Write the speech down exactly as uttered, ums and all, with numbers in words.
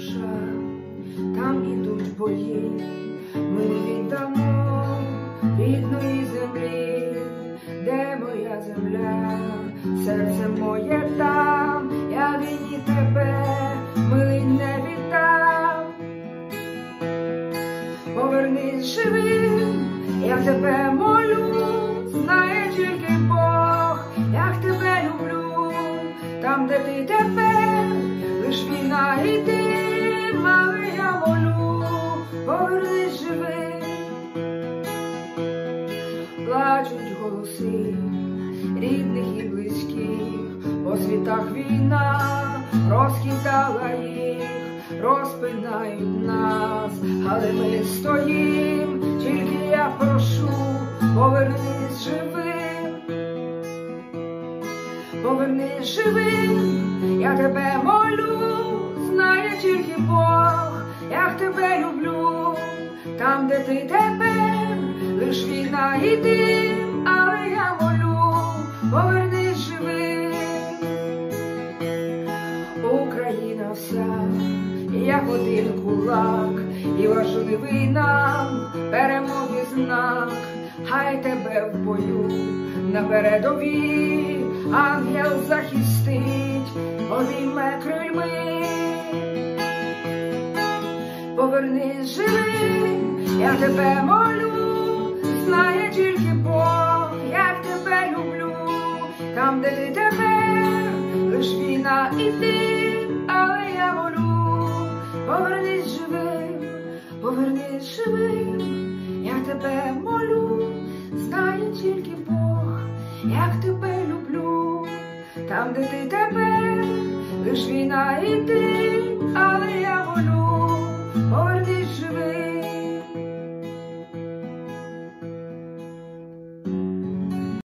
душа, там ідуть бої, ми не віддамо рідної землі, де моя земля, серце моє там, я війні тебе, милий, не віддам. Повернись живим, я тебе молю, знає тільки Бог, як тебе люблю, там, де ти тепер, лиш війна і дим, але я молю, повернись живим. Плачуть голоси рідних і близьких, по світах війна розкидала їх, розпинають нас, але ми стоїм, тільки я прошу, повернись живим. Повернись живим, я тебе молю, знає тільки Бог, як тебе люблю, там, де ти тепер, лиш війна і дим, але я молю, повернись живим. Україна вся, як один кулак, і важливий нам перемоги знак, хай тебе в бою на передовій ангел захистить, обійме крильми. Повернись живим, я тебе молю, знає тільки Бог, як тебе люблю, там, де ти тепер, лиш війна і дим, але я молю, повернись живим, повернись живим, я тебе молю, знає тільки Бог, як тебе люблю, там, де ти тепер, лиш війна і дим, але я